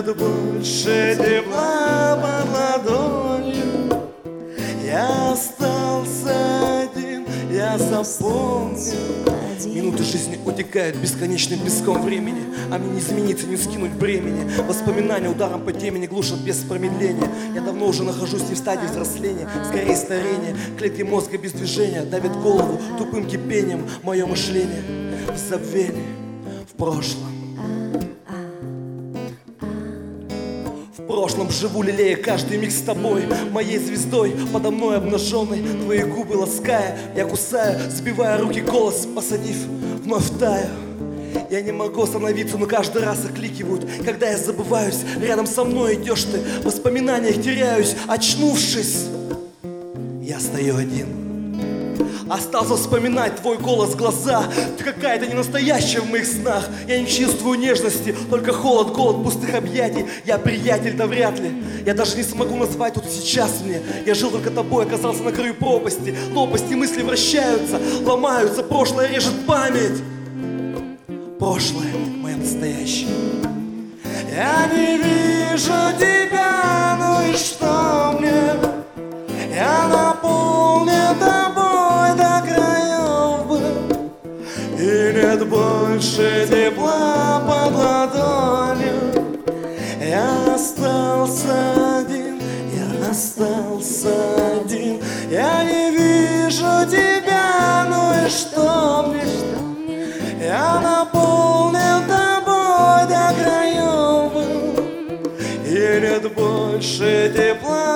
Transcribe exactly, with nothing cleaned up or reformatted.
нет больше тепла под ладонью. Я остался один, я запомнил. Минуты жизни утекают бесконечным песком времени, а мне не измениться, не скинуть бремени. Воспоминания ударом по темени глушат без промедления. Я давно уже нахожусь не в стадии взросления, скорее старения. Клетки мозга без движения давят голову тупым кипением. Мое мышление в забвении, в прошлом. В прошлом живу, лелея каждый миг с тобой, моей звездой, подо мной обнаженной. Твои губы лаская, я кусаю, сбивая руки голос, посадив, вновь таю. Я не могу остановиться, но каждый раз окликивают, когда я забываюсь. Рядом со мной идешь ты, в воспоминаниях теряюсь. Очнувшись, я стою один. Остался вспоминать твой голос, глаза. Ты какая-то ненастоящая в моих снах. Я не чувствую нежности, только холод, голод пустых объятий. Я приятель, да вряд ли. Я даже не смогу назвать тут сейчас мне. Я жил только тобой, оказался на краю пропасти. Лопасти мысли вращаются, ломаются. Прошлое режет память. Прошлое мое настоящее. Я не вижу тебя, ну и что мне? Я наполнен тобой до краев бы. И нет больше тепла под ладонью. Я остался один, я остался один. Я не вижу тебя, ну и что мне? Я наполнен тобой до краев бы. И нет больше тепла